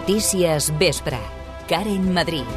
Notícies Vespre. Karen Madrid.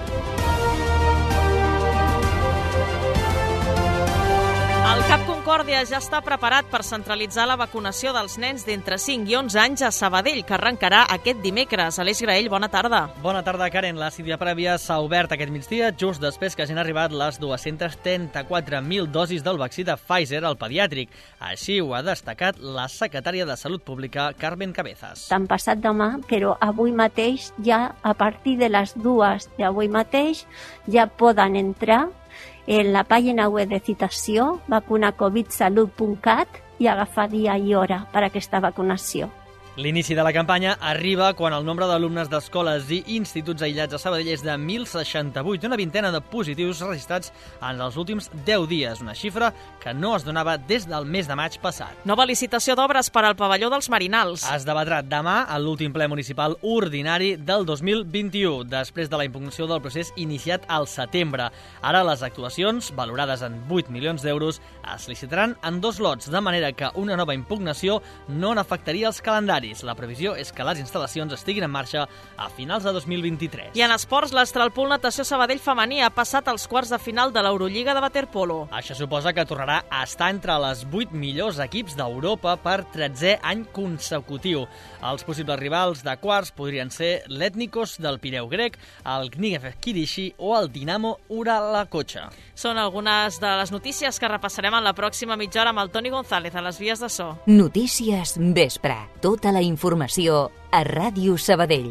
El CAP Concòrdia ja està preparat per centralitzar la vacunació dels nens d'entre 5 i 11 anys a Sabadell, que arrencarà aquest dimecres. Aleix Graell, bona tarda. Bona tarda, Karen. La cita prèvia s'ha obert aquest migdia, just després que hagin arribat les 234.000 dosis del vaccí de Pfizer al pediàtric. Així ho ha destacat la secretària de Salut Pública, Carmen Cabezas. T'han passat demà, però avui mateix, ja a partir de les 2 d'avui mateix, ja poden entrar en la pàgina web de citació vacunacovidsalut.cat i agafar dia i hora per a aquesta vacunació. L'inici de la campanya arriba quan el nombre d'alumnes d'escoles i instituts aïllats a Sabadell és de 1.068, una vintena de positius registrats en els últims 10 dies, una xifra que no es donava des del mes de maig passat. Nova licitació d'obres per al pavelló dels Marinals. Es debatrà demà a l'últim ple municipal ordinari del 2021, després de la impugnació del procés iniciat al setembre. Ara les actuacions, valorades en 8 milions d'euros, es licitaran en 2 lots, de manera que una nova impugnació no n'afectaria els calendaris. La previsió és que les instal·lacions estiguin en marxa a finals de 2023. I en esports, l'Astralpool Natació Sabadell femení ha passat als quarts de final de l'Eurolliga de waterpolo. Això suposa que tornarà a estar entre les 8 millors equips d'Europa per 13è any consecutiu. Els possibles rivals de quarts podrien ser l'Etnikos del Pireu grec, el Knigev Kirishi o el Dinamo Uralacocha. Són algunes de les notícies que repassarem en la pròxima mitja hora amb el Toni González a les vies de so. Notícies Vespre. Tota la informació a Ràdio Sabadell.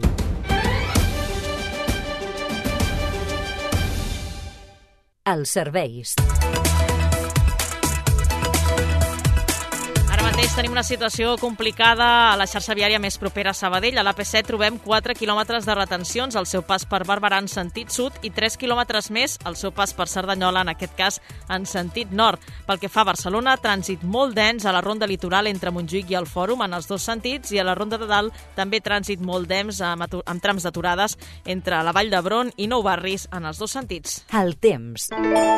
Els serveis. Tenim una situació complicada a la xarxa viària més propera a Sabadell. A l'AP7 trobem 4 quilòmetres de retencions al seu pas per Barberà en sentit sud i 3 quilòmetres més al seu pas per Cerdanyola, en aquest cas en sentit nord. Pel que fa a Barcelona, trànsit molt dens a la ronda litoral entre Montjuïc i el Fòrum en els 2 sentits i a la ronda de dalt també trànsit molt dens amb trams d'aturades entre la Vall d'Hebron i Nou Barris en els 2 sentits. El temps.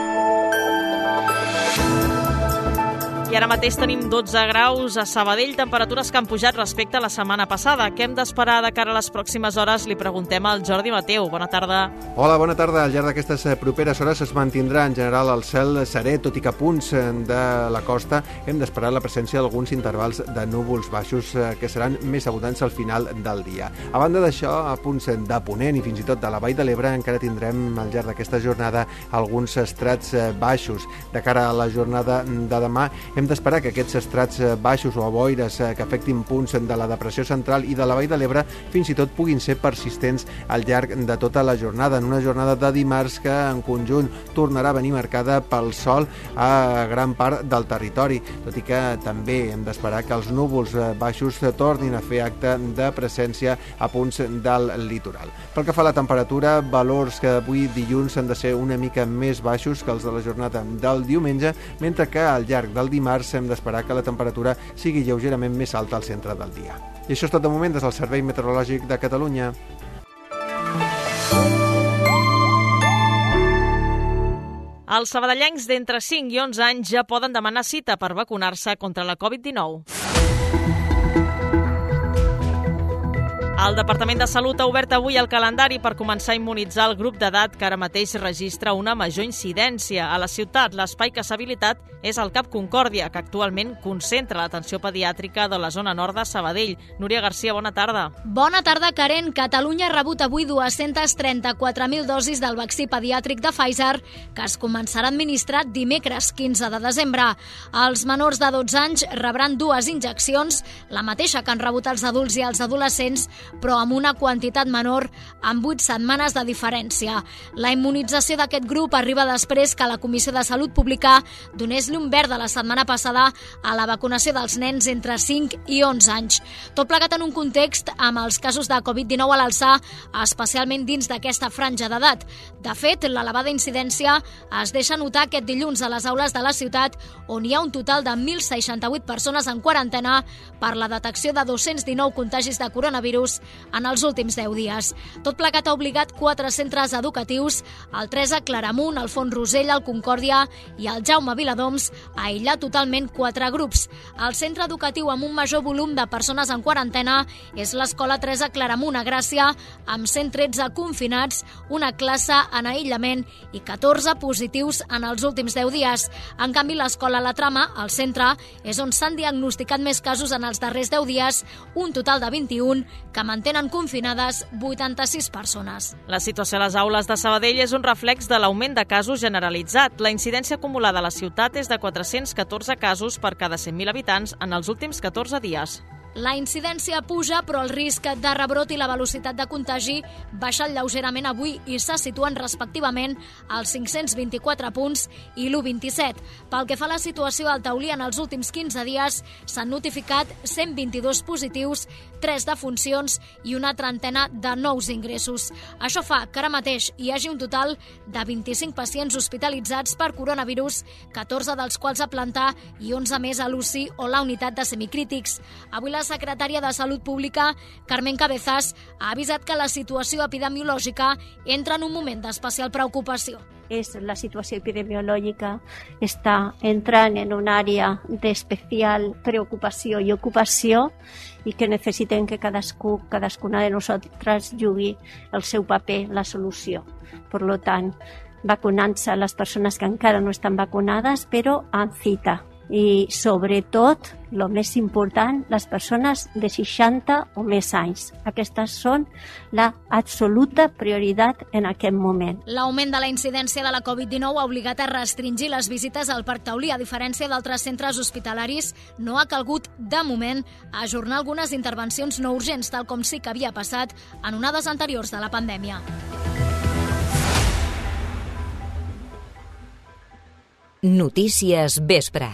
I ara mateix tenim 12 graus a Sabadell, temperatures que han pujat respecte a la setmana passada. Què hem d'esperar de cara a les pròximes hores? Li preguntem al Jordi Mateu. Bona tarda. Hola, bona tarda. Al llarg d'aquestes properes hores es mantindrà en general el cel serè, tot i que a punts de la costa hem d'esperar la presència d'alguns intervals de núvols baixos que seran més abundants al final del dia. A banda d'això, a punts de Ponent i fins i tot de la Vall de l'Ebre encara tindrem al llarg d'aquesta jornada alguns estrats baixos. De cara a la jornada de demà hem d'esperar que aquests estrats baixos o boires que afectin punts de la depressió central i de la Vall de l'Ebre fins i tot puguin ser persistents al llarg de tota la jornada. En una jornada de dimarts que en conjunt tornarà a venir marcada pel sol a gran part del territori, tot i que també hem d'esperar que els núvols baixos tornin a fer acte de presència a punts del litoral. Pel que fa a la temperatura, valors que avui dilluns han de ser una mica més baixos que els de la jornada del diumenge, mentre que al llarg del dimarts hem d'esperar que la temperatura sigui lleugerament més alta al centre del dia. I això és tot de moment des del Servei Meteorològic de Catalunya. Els sabadellencs d'entre 5 i 11 anys ja poden demanar cita per vacunar-se contra la Covid-19. El Departament de Salut ha obert avui el calendari per començar a immunitzar el grup d'edat que ara mateix registra una major incidència. A la ciutat, l'espai que s'ha habilitat és el CAP Concòrdia, que actualment concentra l'atenció pediàtrica de la zona nord de Sabadell. Núria Garcia, bona tarda. Bona tarda, Karen. Catalunya ha rebut avui 234.000 dosis del vaccí pediàtric de Pfizer, que es començarà a administrar dimecres 15 de desembre. Els menors de 12 anys rebran 2 injeccions, la mateixa que han rebut els adults i els adolescents, però amb una quantitat menor, amb 8 setmanes de diferència. La immunització d'aquest grup arriba després que la Comissió de Salut Pública donés llum verda la setmana passada a la vacunació dels nens entre 5 i 11 anys. Tot plegat en un context amb els casos de Covid-19 a l'alçar, especialment dins d'aquesta franja d'edat. De fet, l'elevada incidència es deixa notar aquest dilluns a les aules de la ciutat, on hi ha un total de 1.068 persones en quarantena per la detecció de 219 contagis de coronavirus en els últims 10 dies. Tot plegat ha obligat 4 centres educatius, el Teresa Claramunt, el Font Rosell, el Concòrdia i el Jaume Viladoms, a aïllar totalment 4 grups. El centre educatiu amb un major volum de persones en quarantena és l'Escola Teresa Claramunt a Gràcia, amb 113 confinats, una classe en aïllament i 14 positius en els últims 10 dies. En canvi, l'Escola La Trama, al centre, és on s'han diagnosticat més casos en els darrers 10 dies, un total de 21, que mantenen confinades 86 persones. La situació a les aules de Sabadell és un reflex de l'augment de casos generalitzat. La incidència acumulada a la ciutat és de 414 casos per cada 100.000 habitants en els últims 14 dies. La incidència puja, però el risc de rebrot i la velocitat de contagi baixen lleugerament avui i se situen respectivament als 524 punts i l'1,27. Pel que fa a la situació al taulí, en els últims 15 dies s'han notificat 122 positius, 3 defuncions i una trentena de nous ingressos. Això fa que ara mateix hi hagi un total de 25 pacients hospitalitzats per coronavirus, 14 dels quals a planta i 11 més a l'UCI o la unitat de semicrítics. Avui la secretària de Salut Pública, Carmen Cabezas, ha avisat que la situació epidemiològica entra en un moment d'especial preocupació. La situació epidemiològica està entrant en un àrea d'especial preocupació i ocupació i que necessitem que cadascuna de nosaltres jugui el seu paper, la solució. Per tant, vacunant-se les persones que encara no estan vacunades, però en cita. I, sobretot, el més important, les persones de 60 o més anys. Aquestes són l'absoluta prioritat en aquest moment. L'augment de la incidència de la Covid-19 ha obligat a restringir les visites al Parc Taulí. A diferència d'altres centres hospitalaris, no ha calgut, de moment, ajornar algunes intervencions no urgents, tal com sí que havia passat en onades anteriors de la pandèmia. Notícies Vespre.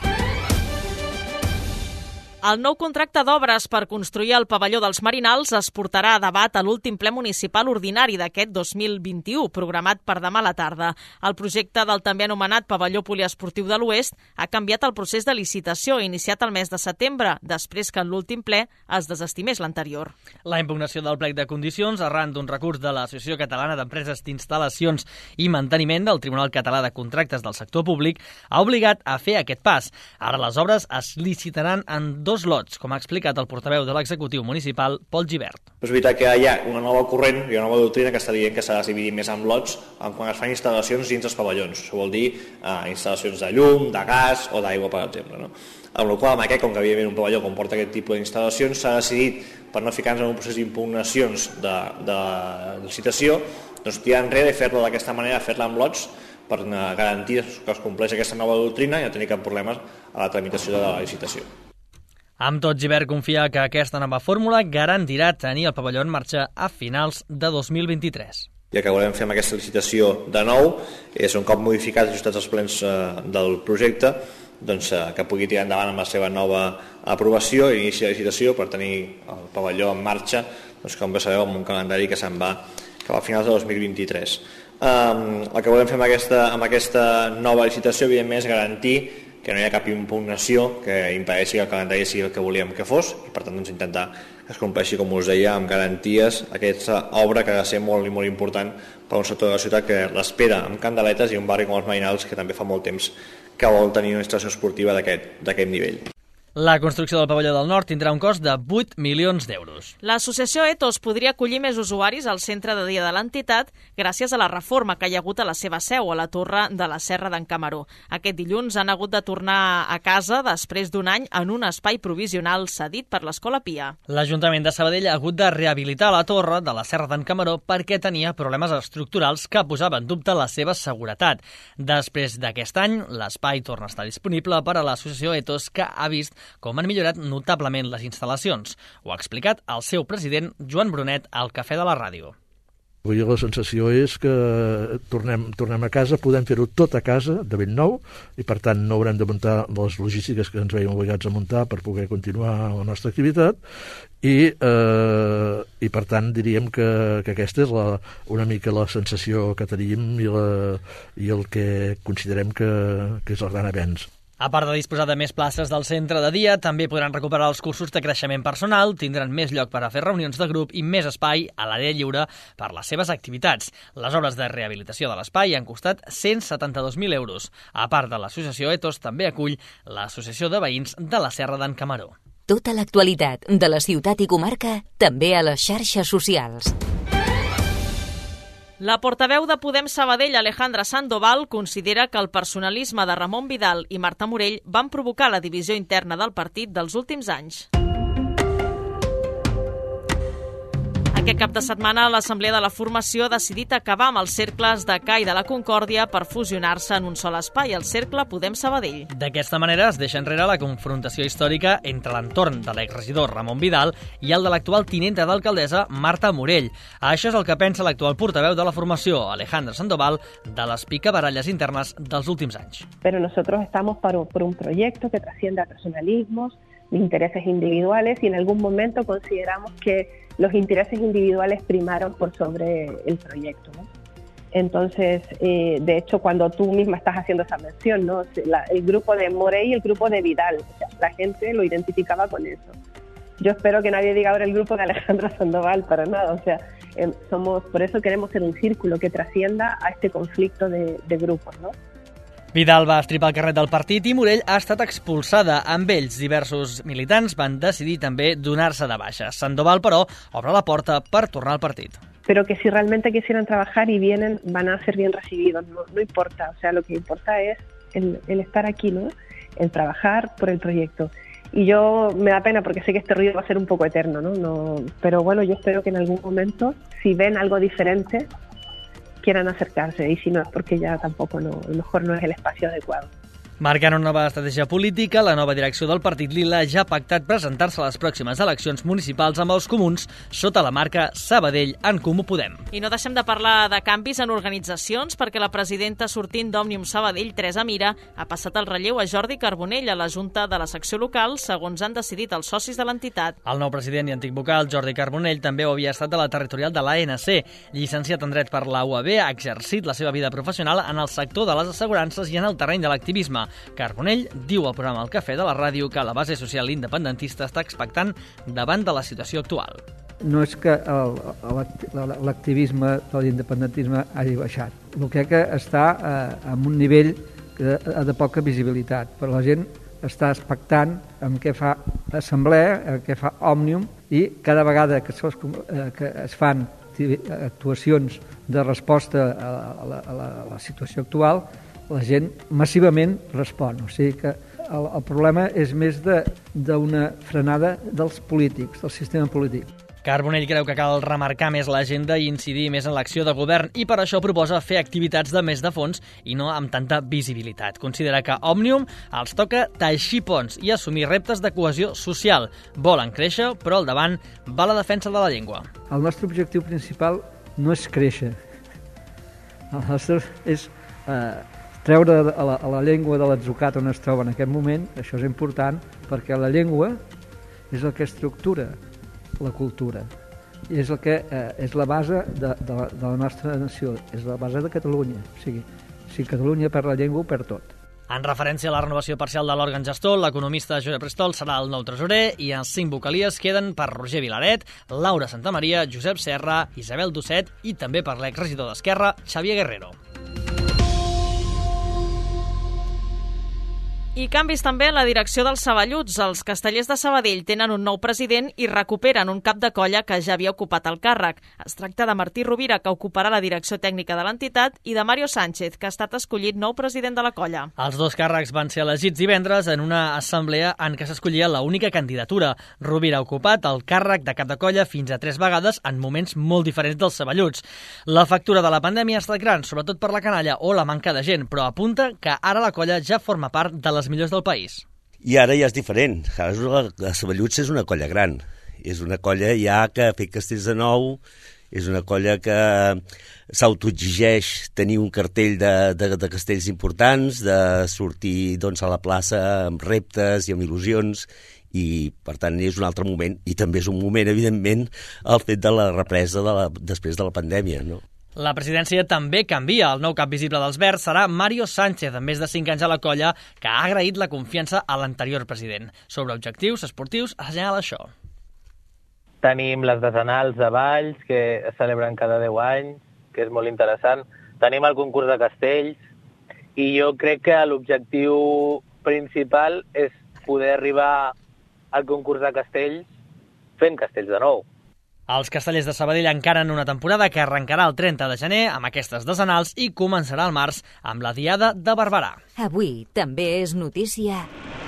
El nou contracte d'obres per construir el pavelló dels Marinals es portarà a debat a l'últim ple municipal ordinari d'aquest 2021, programat per demà a la tarda. El projecte del també anomenat pavelló poliesportiu de l'Oest ha canviat el procés de licitació iniciat el mes de setembre, després que en l'últim ple es desestimés l'anterior. La impugnació del plec de condicions arran d'un recurs de l'Associació Catalana d'Empreses d'Instal·lacions i Manteniment del Tribunal Català de Contractes del Sector Públic ha obligat a fer aquest pas. Ara les obres es licitaran en 2 lots, com ha explicat el portaveu de l'executiu municipal, Pol Gibert. És veritat que hi ha una nova corrent, hi ha una nova doctrina que està dient que s'ha de dividir més en lots quan es fan instal·lacions dins els pavellons. Això vol dir instal·lacions de llum, de gas o d'aigua, per exemple. Amb la qual cosa, com que evidentment un pavelló comporta aquest tipus d'instal·lacions, s'ha decidit, per no ficar-nos en un procés d'impugnacions de licitació, doncs tirar enrere i fer-la d'aquesta manera, fer-la amb lots, per garantir que es compleix aquesta nova doctrina i no tenir cap problema a la tramitació de la licitació. Amb tot, Gibert confia que aquesta nova fórmula garantirà tenir el pavelló en marxa a finals de 2023. I el que volem fer amb aquesta licitació de nou és, un cop modificats i ajustats els plens del projecte, doncs, que pugui tirar endavant amb la seva nova aprovació i inici de licitació per tenir el pavelló en marxa, doncs, com bé sabeu, amb un calendari que se'n va cap a finals de 2023. El que volem fer amb aquesta nova licitació, evidentment, és garantir que no hi ha cap impugnació que impedeixi que el calendari sigui el que volíem que fos i, per tant, doncs, intentar que es compleixi, com us deia, amb garanties aquesta obra que ha de ser molt i molt important per un sector de la ciutat que l'espera amb candeletes i un barri com els Marinals que també fa molt temps que vol tenir una instal·lació esportiva d'aquest nivell. La construcció del pavelló del Nord tindrà un cost de 8 milions d'euros. L'associació Ethos podria acollir més usuaris al centre de dia de l'entitat gràcies a la reforma que hi ha hagut a la seva seu, a la Torre de la Serra d'en Camaró. Aquest dilluns han hagut de tornar a casa després d'un any en un espai provisional cedit per l'Escola Pia. L'Ajuntament de Sabadell ha hagut de rehabilitar la Torre de la Serra d'en Camaró perquè tenia problemes estructurals que posaven en dubte la seva seguretat. Després d'aquest any, l'espai torna a estar disponible per a l'associació Ethos, que ha vist com han millorat notablement les instal·lacions. Ho ha explicat el seu president, Joan Brunet, al Cafè de la Ràdio. Avui la sensació és que tornem a casa, podem fer-ho tot a casa, de ben nou, i per tant no haurem de muntar les logístiques que ens veiem obligats a muntar per poder continuar la nostra activitat, i per tant diríem que aquesta és una mica la sensació que tenim i el que considerem que és el gran avenç. A part de disposar de més places del centre de dia, també podran recuperar els cursos de creixement personal, tindran més lloc per a fer reunions de grup i més espai a l'àrea lliure per les seves activitats. Les obres de rehabilitació de l'espai han costat 172.000 euros. A part de l'associació Etos, també acull l'Associació de Veïns de la Serra d'en Camaró. Tota l'actualitat de la ciutat i comarca, també a les xarxes socials. La portaveu de Podem Sabadell, Alejandra Sandoval, considera que el personalisme de Ramon Vidal i Marta Morell van provocar la divisió interna del partit dels últims anys. Aquest cap de setmana, l'Assemblea de la Formació ha decidit acabar amb els cercles de CA i de la Concòrdia per fusionar-se en un sol espai, el cercle Podem Sabadell. D'aquesta manera es deixa enrere la confrontació històrica entre l'entorn de l'exregidor Ramon Vidal i el de l'actual tinenta d'alcaldessa Marta Morell. Això és el que pensa l'actual portaveu de la formació, Alejandra Sandoval, de les picabaralles internes dels últims anys. Pero nosotros estamos por un proyecto que trasciende a personalismos, de intereses individuales, y en algún momento consideramos que los intereses individuales primaron por sobre el proyecto, ¿no? Entonces, de hecho, cuando tú misma estás haciendo esa mención, ¿no? El grupo de Morell y el grupo de Vidal, o sea, la gente lo identificaba con eso. Yo espero que nadie diga ahora el grupo de Alejandra Sandoval, para nada, o sea, por eso queremos ser un círculo que trascienda a este conflicto de grupos, ¿no? Vidal va estripar el carnet del partit i Morell ha estat expulsada. Amb ells, diversos militants van decidir també donar-se de baixa. Sandoval, però, obre la porta per tornar al partit. Pero que si realmente quisieran trabajar y vienen, van a ser bien recibidos, no importa. O sea, lo que importa es el estar aquí, ¿no? El trabajar por el proyecto. Y yo me da pena porque sé que este ruido va a ser un poco eterno, ¿no? Pero bueno, yo espero que en algún momento, si ven algo diferente, quieran acercarse, y si no es porque ya tampoco a lo mejor no es el espacio adecuado. Marcant una nova estratègia política, la nova direcció del Partit Lila ja ha pactat presentar-se a les pròximes eleccions municipals amb els comuns sota la marca Sabadell en Comú Podem. I no deixem de parlar de canvis en organitzacions perquè la presidenta sortint d'Òmnium Sabadell, Teresa Mira, ha passat el relleu a Jordi Carbonell a la Junta de la secció local, segons han decidit els socis de l'entitat. El nou president i antic vocal, Jordi Carbonell, també ho havia estat de la territorial de l'ANC. Llicenciat en dret per la UAB, ha exercit la seva vida professional en el sector de les assegurances i en el terreny de l'activisme. Carbonell diu al programa El Cafè de la ràdio que la base social independentista està expectant davant de la situació actual. No és que l'activisme de l'independentisme hagi baixat. El que està en un nivell de poca visibilitat, però la gent està expectant en què fa Assemblea, en què fa Òmnium, i cada vegada que es fan actuacions de resposta a la situació actual, la gent massivament respon. O sigui que el problema és més d'una frenada dels polítics, del sistema polític. Carbonell creu que cal remarcar més l'agenda i incidir més en l'acció de govern i per això proposa fer activitats de més de fons i no amb tanta visibilitat. Considera que Òmnium els toca teixir ponts i assumir reptes de cohesió social. Volen créixer, però al davant va la defensa de la llengua. El nostre objectiu principal no és créixer. El nostre és treure a la llengua de l'atzucat on es troba en aquest moment. Això és important perquè la llengua és el que estructura la cultura i és el que és la base de la nostra nació, és la base de Catalunya. O sigui, si Catalunya perd la llengua, ho perd tot. En referència a la renovació parcial de l'òrgan gestor, l'economista Josep Restol serà el nou tresorer i els 5 vocalies queden per Roger Vilaret, Laura Santamaria, Josep Serra, Isabel Dosset i també per l'exregidor d'Esquerra, Xavier Guerrero. I canvis també en la direcció dels Saballuts. Els Castellers de Sabadell tenen un nou president i recuperen un cap de colla que ja havia ocupat el càrrec. Es tracta de Martí Rovira, que ocuparà la direcció tècnica de l'entitat, i de Mario Sánchez, que ha estat escollit nou president de la colla. Els dos càrrecs van ser elegits divendres en una assemblea en què s'escollia l'única candidatura. Rovira ha ocupat el càrrec de cap de colla fins a 3 vegades en moments molt diferents dels Saballuts. La factura de la pandèmia ha estat gran, sobretot per la canalla o la manca de gent, però apunta que ara la colla ja forma part de les millors del país. I ara ja és diferent. La Saballuts és una colla gran. És una colla ja que ha fet castells de nou, és una colla que s'autoexigeix tenir un cartell de castells importants, de sortir a la plaça amb reptes i amb il·lusions, i per tant és un altre moment, i també és un moment, evidentment, el fet de la represa després de la pandèmia, no? La presidència també canvia. El nou cap visible dels Verds serà Mario Sánchez, amb més de 5 anys a la colla, que ha agraït la confiança a l'anterior president. Sobre objectius esportius, assenyala això. Tenim les decenals de balls, que es celebren cada 10 anys, que és molt interessant. Tenim el concurs de castells, i jo crec que l'objectiu principal és poder arribar al concurs de castells fent castells de nou. Els castellers de Sabadell encaren una temporada que arrencarà el 30 de gener amb aquestes decenals i començarà al març amb la Diada de Barberà. Avui també és notícia.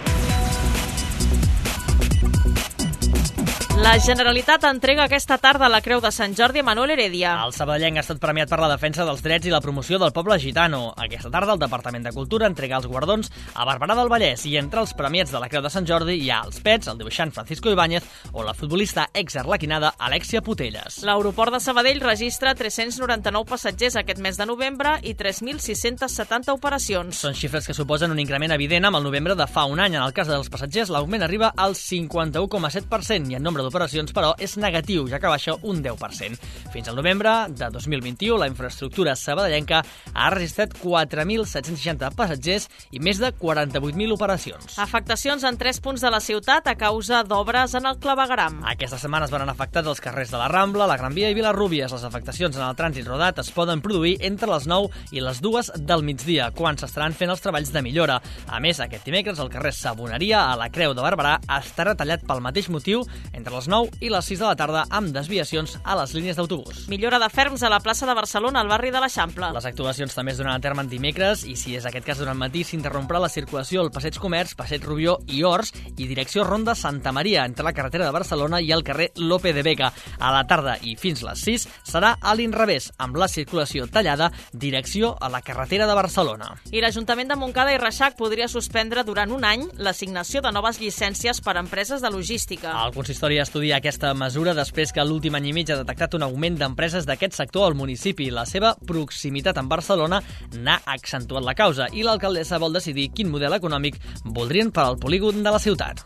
La Generalitat entrega aquesta tarda la Creu de Sant Jordi a Manuel Heredia. El sabadellenc ha estat premiat per la defensa dels drets i la promoció del poble gitano. Aquesta tarda el Departament de Cultura entrega els guardons a Barberà del Vallès i entre els premiats de la Creu de Sant Jordi hi ha els pets, el dibuixant Francisco Ibáñez o la futbolista exarlequinada Alexia Putelles. L'aeroport de Sabadell registra 399 passatgers aquest mes de novembre i 3.670 operacions. Són xifres que suposen un increment evident amb el novembre de fa un any. En el cas dels passatgers, l'augment arriba al 51,7% i en nombre d'operacions, però, és negatiu, ja que baixa un 10%. Fins al novembre de 2021, la infraestructura sabadellenca ha registrat 4.760 passatgers i més de 48.000 operacions. Afectacions en 3 punts de la ciutat a causa d'obres en el clavegueram. Aquesta setmana es van afectats els carrers de la Rambla, la Gran Via i Vilarrúbies. Les afectacions en el trànsit rodat es poden produir entre les 9 i les 2 del migdia, quan s'estaran fent els treballs de millora. A més, aquest dimecres, el carrer Saboneria a la Creu de Barberà estarà tallat pel mateix motiu entre les 9 i les 6 de la tarda amb desviacions a les línies d'autobús. Millora de ferms a la plaça de Barcelona, al barri de l'Eixample. Les actuacions també es donaran a terme dimecres i, si és aquest cas durant matí, s'interromprà la circulació al Passeig Comerç, Passeig Rubió i Ors i direcció Ronda Santa Maria entre la carretera de Barcelona i el carrer Lope de Vega. A la tarda i fins les 6 serà a l'inrevés, amb la circulació tallada direcció a la carretera de Barcelona. I l'Ajuntament de Montcada i Reixac podria suspendre durant un any l'assignació de noves llicències per a empreses de logística. El consistori estudia aquesta mesura després que l'últim any i mig ha detectat un augment d'empreses d'aquest sector al municipi. La seva proximitat amb Barcelona n'ha accentuat la causa i l'alcaldessa vol decidir quin model econòmic voldrien per al polígon de la ciutat.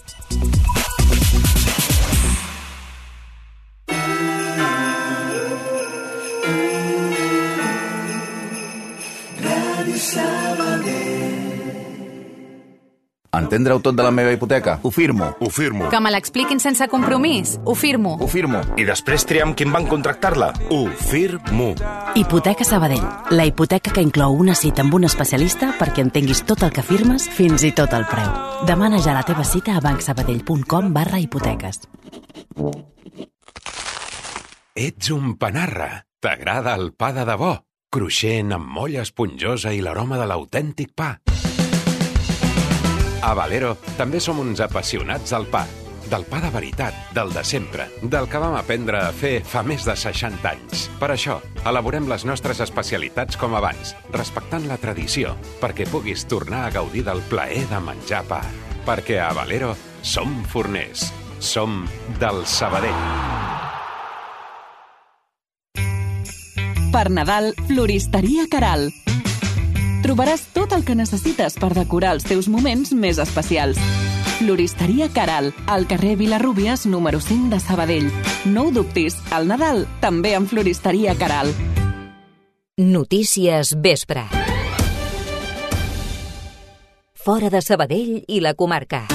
Entendre-ho tot de la meva hipoteca? Ho firmo. Ho firmo. Que me l'expliquin sense compromís? Ho firmo. Ho firmo. I després triar amb quin banc contractar-la? Ho firmo. Hipoteca Sabadell. La hipoteca que inclou una cita amb un especialista perquè entenguis tot el que firmes, fins i tot el preu. Demana ja la teva cita a bancsabadell.com/hipoteques. Ets un panarra. T'agrada el pa de debò? Cruixent, amb molla esponjosa i l'aroma de l'autèntic pa. A Valero també som uns apassionats del pa. Del pa de veritat, del de sempre, del que vam aprendre a fer fa més de 60 anys. Per això, elaborem les nostres especialitats com abans, respectant la tradició, perquè puguis tornar a gaudir del plaer de menjar pa. Perquè a Valero som forners. Som del Sabadell. Per Nadal, Floristeria Caral. Trobaràs tot el que necessites per decorar els teus moments més especials. Floristeria Caral, al carrer Vilarrúbies, número 5 de Sabadell. No ho dubtis, al Nadal també amb Floristeria Caral. Notícies vespre. Fora de Sabadell i la comarca.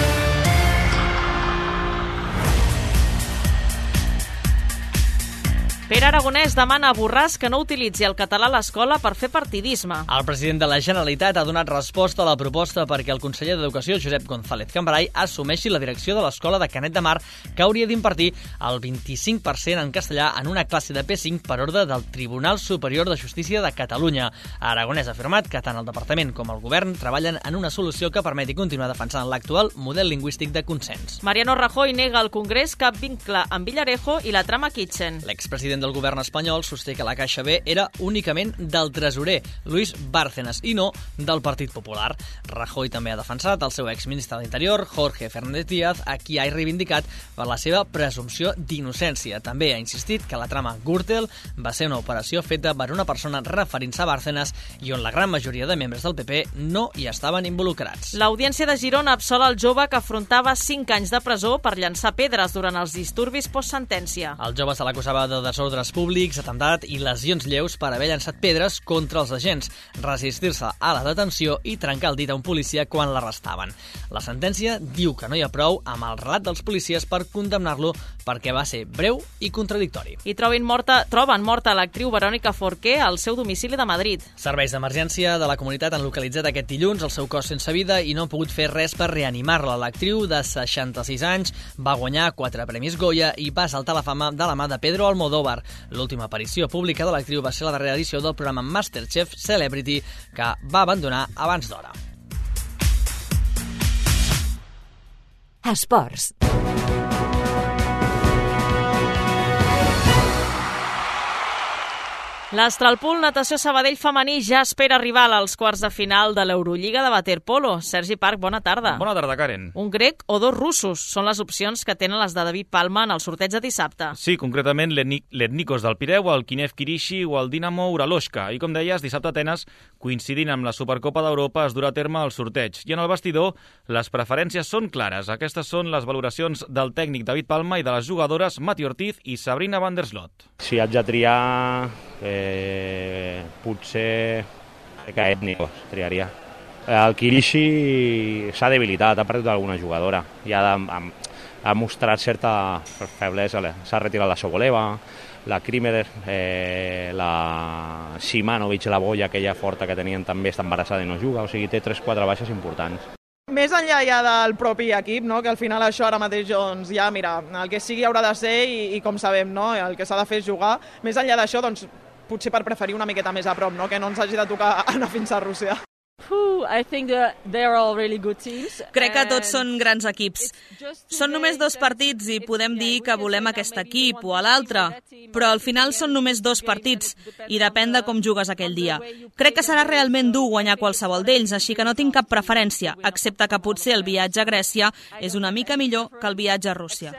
Pere Aragonès demana a Borràs que no utilitzi el català a l'escola per fer partidisme. El president de la Generalitat ha donat resposta a la proposta perquè el conseller d'Educació, Josep González Cambray, assumeixi la direcció de l'escola de Canet de Mar, que hauria d'impartir el 25% en castellà en una classe de P5 per ordre del Tribunal Superior de Justícia de Catalunya. Aragonès ha afirmat que tant el departament com el govern treballen en una solució que permeti continuar defensant l'actual model lingüístic de consens. Mariano Rajoy nega al Congrés cap vincle amb Villarejo i la trama Kitchen. L'expresident del govern espanyol sosté que la Caixa B era únicament del tresorer, Luis Bárcenas, i no del Partit Popular. Rajoy també ha defensat el seu exministre de l'Interior, Jorge Fernández Díaz, a qui ha reivindicat per la seva presumpció d'innocència. També ha insistit que la trama Gürtel va ser una operació feta per una persona referint-se a Bárcenas i on la gran majoria de membres del PP no hi estaven involucrats. L'Audiència de Girona absol el jove que afrontava 5 anys de presó per llançar pedres durant els disturbis postsentència. El jove se l'acusava de desordre desordres públics, atemptat i lesions lleus per haver llançat pedres contra els agents, resistir-se a la detenció i trencar el dit a un policia quan l'arrestaven. La sentència diu que no hi ha prou amb el relat dels policies per condemnar-lo perquè va ser breu i contradictori. I troben morta l'actriu Verónica Forqué al seu domicili de Madrid. Serveis d'emergència de la comunitat han localitzat aquest dilluns el seu cos sense vida i no han pogut fer res per reanimar-la. L'actriu de 66 anys va guanyar 4 premis Goya i va saltar la fama de la mà de Pedro Almodóvar. L'última aparició pública de l'actriu va ser la darrera edició del programa Masterchef Celebrity, que va abandonar abans d'hora. Esports. L'Astralpool Natació Sabadell femení ja espera arribar als quarts de final de l'Eurolliga de waterpolo. Sergi Parc, bona tarda. Bona tarda, Karen. Un grec o 2 russos són les opcions que tenen les de David Palma en el sorteig de dissabte. Sí, concretament l'Etnikos del Pireu, el Kinev Kirishi o el Dinamo Uraloshka. I com deies, dissabte a Atenes, coincidint amb la Supercopa d'Europa, es durà a terme el sorteig. I en el vestidor, les preferències són clares. Aquestes són les valoracions del tècnic David Palma i de les jugadores Mati Ortiz i Sabrina van der Slot. Si haig de triar, potser que Etnikos triaria. El Kirishi s'ha debilitat, ha perdut alguna jugadora i ha mostrat certa feblesa. S'ha retirat la Soboleva, la Krimer, la Simanovic, la Boia, aquella forta que tenien, també està embarassada i no juga, o sigui, té 3-4 baixes importants. Més enllà ja del propi equip, no? Que al final això ara mateix, doncs, ja, mira, el que sigui haurà de ser i com sabem, no? El que s'ha de fer és jugar. Més enllà d'això, doncs, potser per preferir una miqueta més a prop, no? Que no ens hagi de tocar anar fins a Rússia. Crec que tots són grans equips. Són només 2 partits i podem dir que volem aquest equip o a l'altre, però al final són només 2 partits i depèn de com jugues aquell dia. Crec que serà realment dur guanyar qualsevol d'ells, així que no tinc cap preferència, excepte que potser el viatge a Grècia és una mica millor que el viatge a Rússia.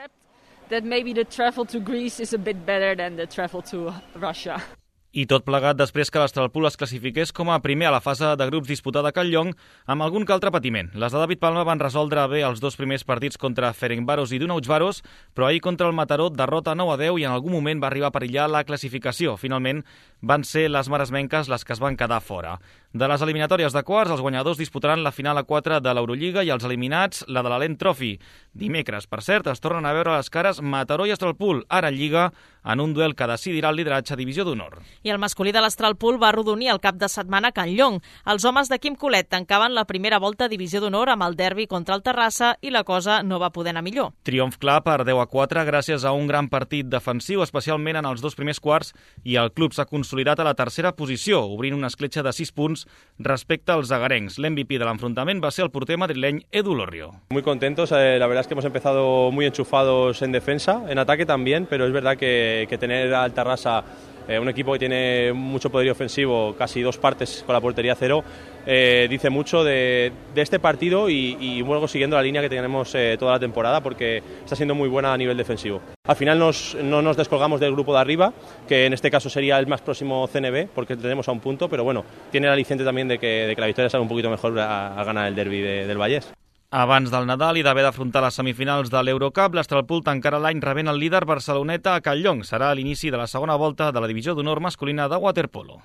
I tot plegat després que l'Astralpool es classifiqués com a primer a la fase de grups disputada a Catlllong amb algun que altre patiment. Les de David Palma van resoldre bé els 2 primers partits contra Ferencváros i Dunaújváros, però ahir contra el Mataró derrota 9-10 i en algun moment va arribar a perillar la classificació. Finalment van ser les maresmenques les que es van quedar fora. De les eliminatòries de quarts, els guanyadors disputaran la final a 4 de l'Eurolliga i els eliminats la de l'Alent Trophy. Dimecres, per cert, es tornen a veure les cares Mataró i Astralpool, ara en Lliga, en un duel que decidirà el lideratge a Divisió d'Honor. I el masculí de l'Astralpool va arrodonir el cap de setmana a Catlllong. Els homes de Quim Colet tancaven la primera volta a Divisió d'Honor amb el derbi contra el Terrassa i la cosa no va poder anar millor. Triomf clar per 10-4 gràcies a un gran partit defensiu, especialment en els 2 primers quarts, i el club s'ha consolidat a la tercera posició, obrint una escletxa de 6 punts respecte als agarencs. L'MVP de l'enfrontament va ser el porter madrileny Edu Lorrio. Muy contentos, la verdad es que hemos empezado muy enchufados en defensa, en ataque también, pero es verdad que tener al Terrassa un equipo que tiene mucho poderío ofensivo, casi 2 partes con la portería 0, dice mucho de este partido y luego siguiendo la línea que tenemos toda la temporada, porque está siendo muy buena a nivel defensivo. Al final no nos descolgamos del grupo de arriba, que en este caso sería el más próximo CNB, porque tenemos a un punto, pero bueno, tiene el aliciente también de que la victoria salga un poquito mejor a ganar el derbi del Vallès. Abans del Nadal i d'haver d'afrontar les semifinals de l'Eurocup, l'Astralpool tancarà l'any rebent el líder barceloneta a Catlllong. Serà l'inici de la segona volta de la Divisió d'Honor masculina de waterpolo.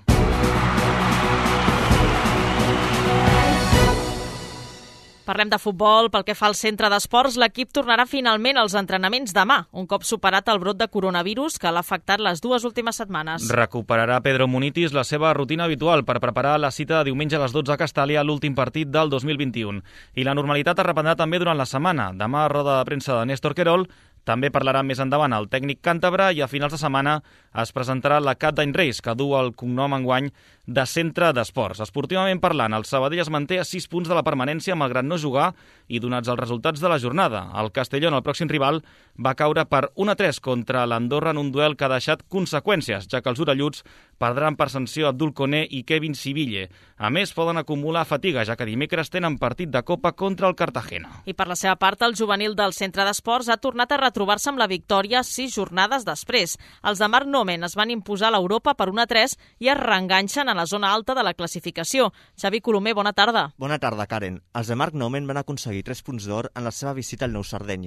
Parlem de futbol. Pel que fa al centre d'esports, l'equip tornarà finalment als entrenaments demà, un cop superat el brot de coronavirus que l'ha afectat les 2 últimes setmanes. Recuperarà Pedro Munitis la seva rutina habitual per preparar la cita de diumenge a les 12 a Castàlia, l'últim partit del 2021. I la normalitat es reprendrà també durant la setmana. Demà, roda de premsa de Néstor Querol, també parlarà més endavant el tècnic càntabre i a finals de setmana es presentarà la Cat d'Any Reis, que du el cognom enguany de centre d'esports. Esportivament parlant, el Sabadell es manté a 6 punts de la permanència malgrat no jugar i donats els resultats de la jornada. El Castellón, el pròxim rival, va caure per 1-3 contra l'Andorra en un duel que ha deixat conseqüències, ja que els orelluts perdran per sanció Abdul Koné i Kevin Siville. A més, poden acumular fatiga, ja que dimecres tenen partit de Copa contra el Cartagena. I per la seva part, el juvenil del centre d'esports ha tornat a retrobar-se amb la victòria 6 jornades després. Els de Marc Nomen es van imposar a l'Europa per 1-3 i es reenganxen a la zona alta de la classificació. Xavi Colomer, bona tarda. Bona tarda, Karen. Els de Marc Nomen van aconseguir 3 punts d'or en la seva visita al Nou Sardenya.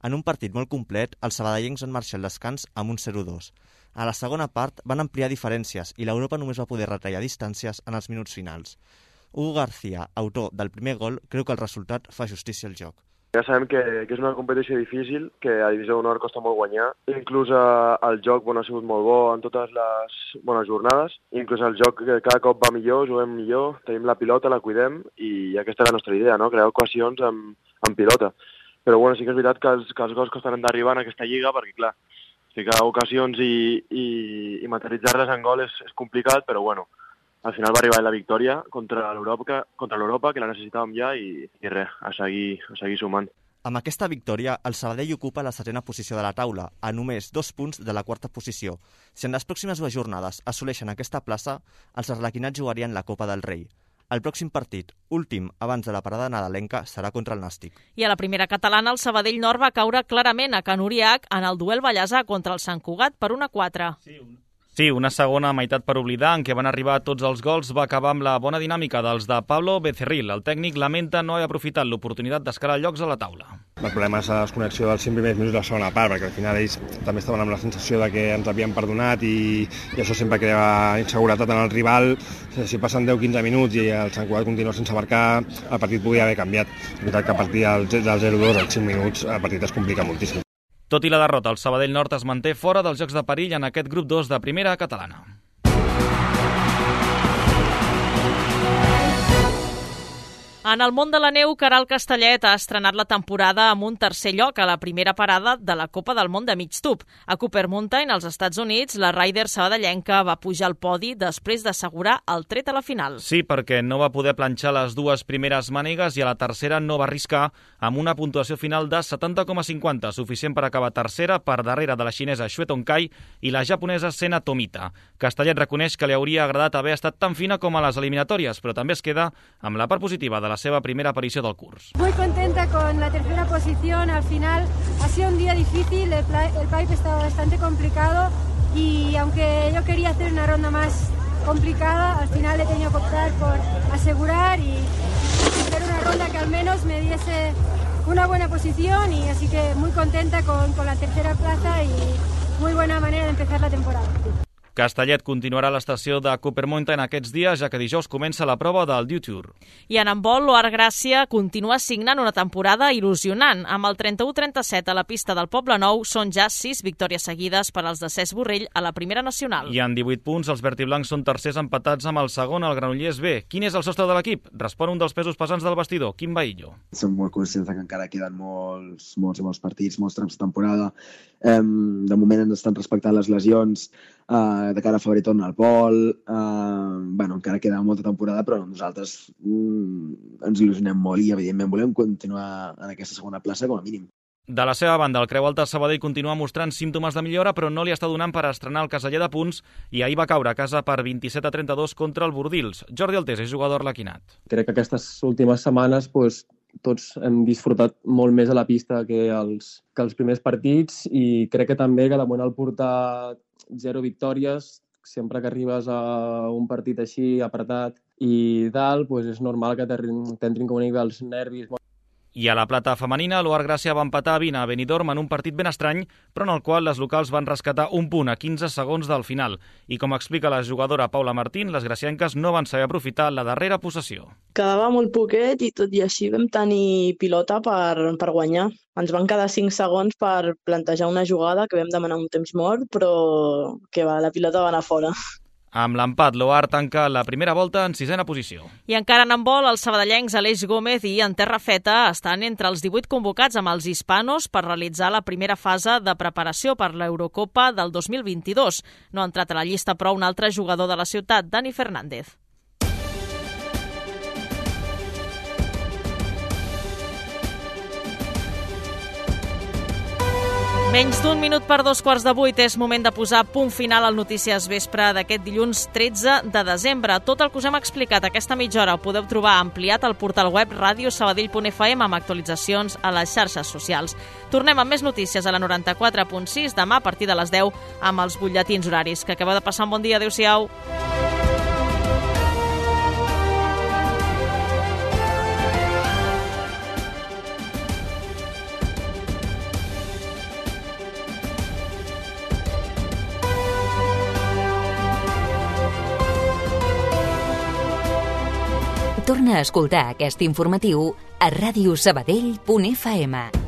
En un partit molt complet, els sabadellencs van marxar al descans amb un 0-2. A la segona part van ampliar diferències i l'Europa només va poder retallar distàncies en els minuts finals. Hugo García, autor del primer gol, creu que el resultat fa justícia al joc. Ja sabem que és una competició difícil, que a Divisió d'Honor costa molt guanyar. Inclús el joc ha sigut molt bo en totes les bones jornades. Inclús el joc cada cop va millor, juguem millor, tenim la pilota, la cuidem i aquesta és la nostra idea, no? Crear ocasions amb pilota. Però bueno, sí que és veritat que els gols costaran d'arribar en aquesta lliga perquè, clar, ficar ocasions i materialitzar-les en gol és complicat, però bueno, al final va arribar la victòria contra l'Europa, que la necessitàvem ja, i res, a seguir sumant. Amb aquesta victòria, el Sabadell ocupa la 7ª posició de la taula, a només 2 punts de la 4ª posició. Si en les pròximes 2 jornades assoleixen aquesta plaça, els arlequinats jugarien la Copa del Rei. El pròxim partit, últim abans de la parada nadalenca, serà contra el Nàstic. I a la primera catalana, el Sabadell Nord va caure clarament a Can Uriach en el duel ballesà contra el Sant Cugat per 1-4. Sí, una segona meitat per oblidar en què van arribar tots els gols va acabar amb la bona dinàmica dels de Pablo Becerril. El tècnic lamenta no haver aprofitat l'oportunitat d'escalar llocs a la taula. El problema és la desconnexió dels 5 primers minuts de la segona part, perquè al final ells també estaven amb la sensació de que ens havien perdonat i això sempre crea inseguretat en el rival. Si passen 10-15 minuts i el Sant Cugat continua sense marcar, el partit podria haver canviat. És veritat que a partir del 0-2 als 5 minuts el partit es complica moltíssim. Tot i la derrota, el Sabadell Nord es manté fora dels jocs de perill en aquest grup 2 de primera catalana. En el món de la neu, Caral Castellet ha estrenat la temporada amb un 3è lloc a la primera parada de la Copa del Món de mig tub. A Cooper Mountain, als Estats Units, la rider sabadellenca va pujar al podi després d'assegurar el tret a la final. Sí, perquè no va poder planxar les 2 primeres mànegues i a la tercera no va arriscar amb una puntuació final de 70,50, suficient per acabar tercera per darrere de la xinesa Xue Tongkai i la japonesa Sena Tomita. Castellet reconeix que li hauria agradat haver estat tan fina com a les eliminatòries, però també es queda amb la part positiva de la seva primera aparició del curs. Muy contenta con la tercera posición. Al final ha sido un día difícil, el pipe estaba bastante complicado y aunque yo quería hacer una ronda más complicada, al final he tenido que optar por asegurar y hacer una ronda que al menos me diese una buena posición, y así que muy contenta con la tercera plaza y muy buena manera de empezar la temporada. Castellet continuarà a l'estació de Cooper Mountain aquests dies, ja que dijous comença la prova del Dew Tour. I en handbol, l'Oar Gràcia continua signant una temporada il·lusionant. Amb el 31-37 a la pista del Poble Nou, són ja 6 victòries seguides per als de Cesc Borrell a la primera nacional. I en 18 punts, els vertiblancs són tercers empatats amb el segon, el Granollers B. Quin és el sostre de l'equip? Respon un dels pesos pesants del vestidor, Quim Baillo. Som molt conscients que encara queden molts partits, molts trams de temporada. De moment ens estan respectant les lesions, de cara a febrer torna al pol, encara queda molta temporada, però nosaltres ens il·lusionem molt i evidentment volem continuar en aquesta segona plaça com a mínim. De la seva banda, el Creu Alta Sabadell continua mostrant símptomes de millora, però no li està donant per estrenar el caseller de punts i ahir va caure a casa per 27-32 contra el Bordils. Jordi Altés és jugador arlequinat. Crec que aquestes últimes setmanes tots hem disfrutat molt més a la pista que els primers partits, i crec que també que de moment al portar 0 victòries, sempre que arribes a un partit així apretat i tal, és normal que t'entrin com una mica els nervis. I a la plata femenina, l'Oar Gràcia va empatar a 20 a Benidorm en un partit ben estrany, però en el qual les locals van rescatar un punt a 15 segons del final. I com explica la jugadora Paula Martín, les gracienques no van saber aprofitar la darrera possessió. Quedava molt poquet i tot i així vam tenir pilota per guanyar. Ens van quedar 5 segons per plantejar una jugada que vam demanar un temps mort, però la pilota va anar fora. Amb l'empat, l'Oar tanca la primera volta en 6ª posició. I encara en handbol, els sabadellencs Aleix Gómez i en Terrafeta estan entre els 18 convocats amb els hispanos per realitzar la primera fase de preparació per l'Eurocopa del 2022. No ha entrat a la llista, però, un altre jugador de la ciutat, Dani Fernández. Menys d'un minut per 2:15 és moment de posar punt final al Notícies Vespre d'aquest dilluns 13 de desembre. Tot el que us hem explicat aquesta mitja hora ho podeu trobar ampliat al portal web radiosabadell.fm amb actualitzacions a les xarxes socials. Tornem amb més notícies a la 94.6 demà a partir de les 10 amb els butlletins horaris. Que acabeu de passar un bon dia. Adéu-siau. Torna a escoltar aquest informatiu a radiosabadell.fm.